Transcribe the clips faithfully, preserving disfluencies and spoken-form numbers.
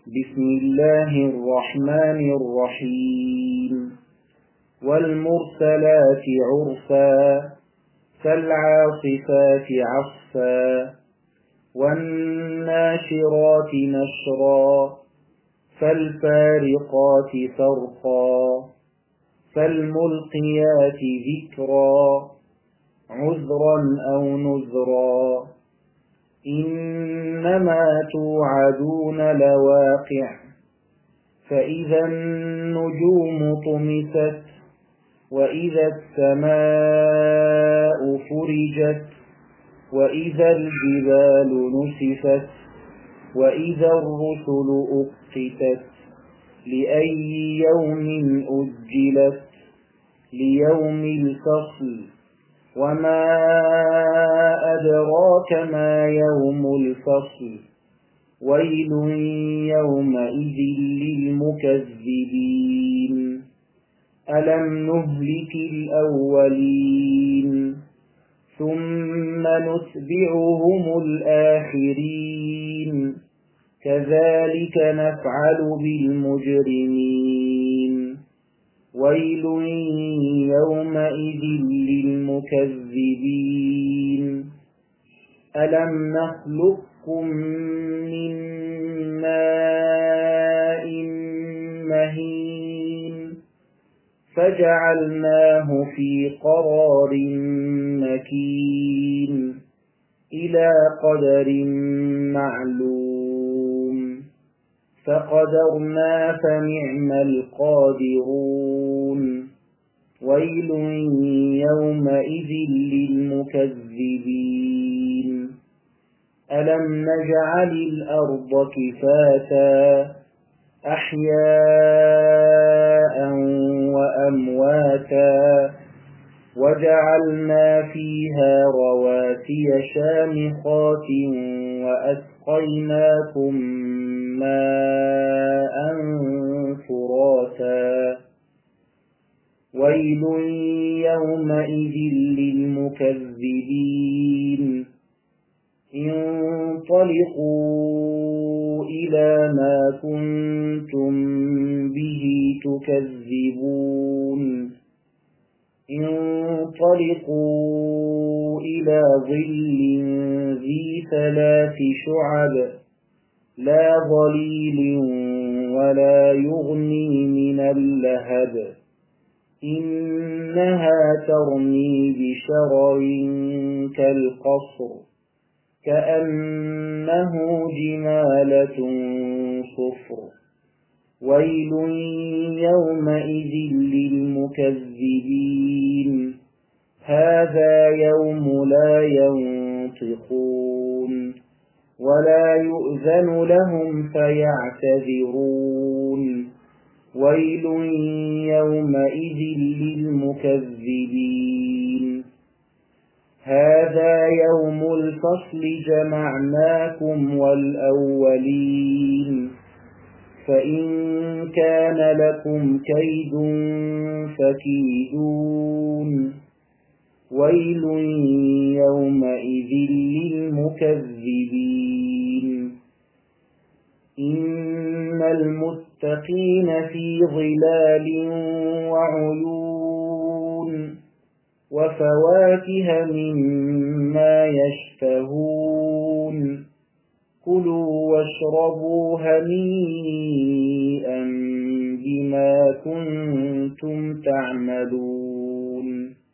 بسم الله الرحمن الرحيم والمرسلات عرفا فالعاصفات عصفا والناشرات نشرا فالفارقات فرقا فالملقيات ذكرا عذرا أو نذرا إنما توعدون لواقع فإذا النجوم طمست وإذا السماء فرجت وإذا الجبال نسفت وإذا الرسل أقتت لأي يوم أجلت ليوم الفصل وما أدراك ما يوم الفصل ويل يومئذ للمكذبين ألم نهلك الأولين ثم نتبعهم الآخرين كذلك نفعل بالمجرمين ويل يومئذ للمكذبين ألم نخلقكم من ماء مهين فجعلناه في قرار مكين إلى قدر معلوم فقدرنا فنعم القادرون ويل يومئذ للمكذبين ألم نجعل الأرض كفاتا أحياء وأمواتا وجعلنا فيها رواسي شامخات وأسقيناكم ماء فراتا ويل يومئذ للمكذبين انطلقوا إلى ما كنتم به تكذبون انطلقوا إلى ظل ذي ثلاث شعب لا ظليل ولا يغني من اللهب إنها ترمي بشرر كالقصر كأنه جمالة صفر ويل يومئذ للمكذبين هذا يوم لا ينطقون ولا يؤذن لهم فيعتذرون ويل يومئذ للمكذبين هذا يوم الفصل جمعناكم والأولين فإن كان لكم كيد فكيدون ويل يومئذ للمكذبين إن المتقين في ظلال وعيون وفواكه مما يشتهون كلوا واشربوا هنيئا بما كنتم تعملون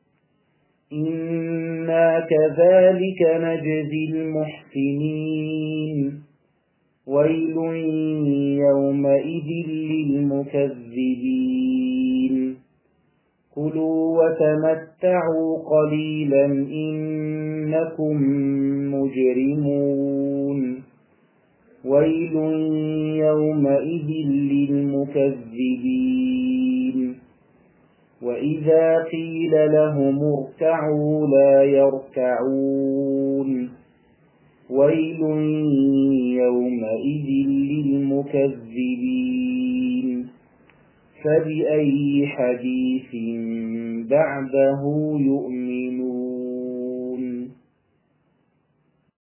إنا كذلك نجزي المحسنين ويل يومئذ للمكذبين كلوا وتمتعوا قليلا إنكم مجرمون ويل يومئذ للمكذبين وإذا قيل لهم اركعوا لا يركعون ويل يومئذ للمكذبين فبأي حديث بعده يؤمنون